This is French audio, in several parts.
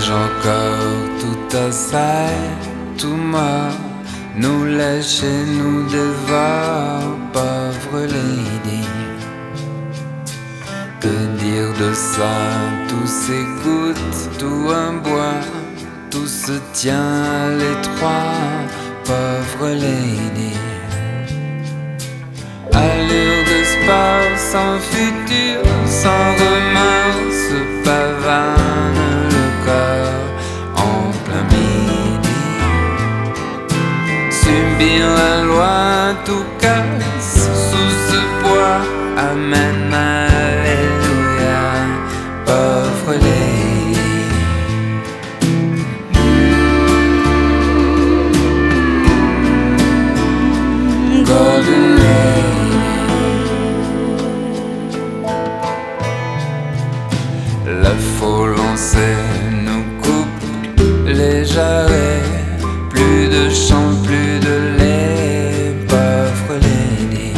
Nage encore tout à sait, tout mort, nous lèche et nous dévore, pauvre lady. Que dire de ça? Tout s'égoutte, tout un bois, tout se tient à l'étroit, pauvre lady. Allure de sport, sans futur, sans remords, se pavane le corps en plein midi. Subir la loi, tout casse sous ce poids, amène alléluia, pauvre lady. Golden lady. La foule on sait nous coupe les jarrets, plus de chant, plus de lait, pauvre lady.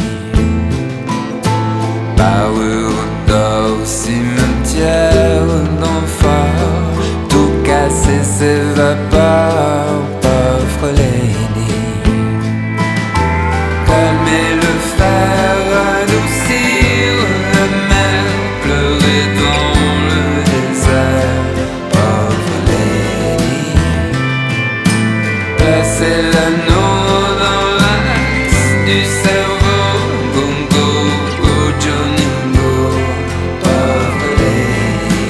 Parure d'or au cimetière d'enfants, tout cassé s'évapore, pauvre lady. Calmer le fer, adoucir la mer, pleurer dans le désert, pauvre lady. Placer l'anneau dans l'axe du cerveau, Gongo ou Joningo, pauvre lady.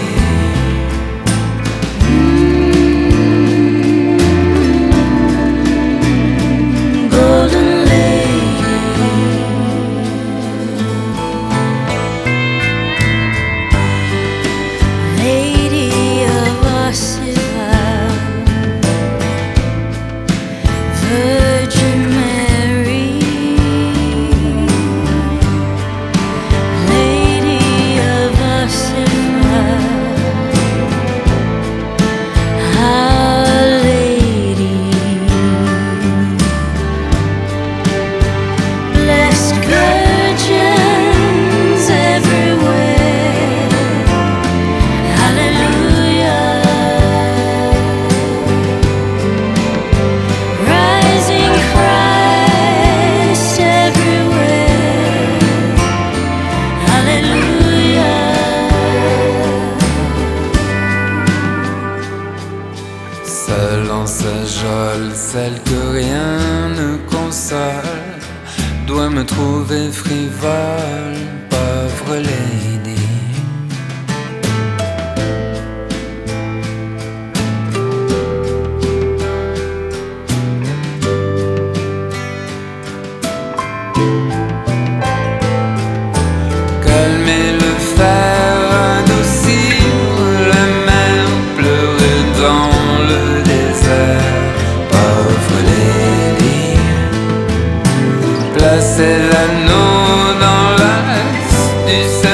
Golden Lady of Osiris, Virgin Mary, Lady of Osiris, Our Lady, blessed virgins everywhere. Hallelujah, rising Christ everywhere. Hallelujah. Seule en sa geôle, celle que rien ne console, doit me trouver frivole, pauvre lady. Calmer le fer, adoucir la mer, pleurer dans le désert, pauvre lady. Placer l'anneau dans l'axe du cerveau,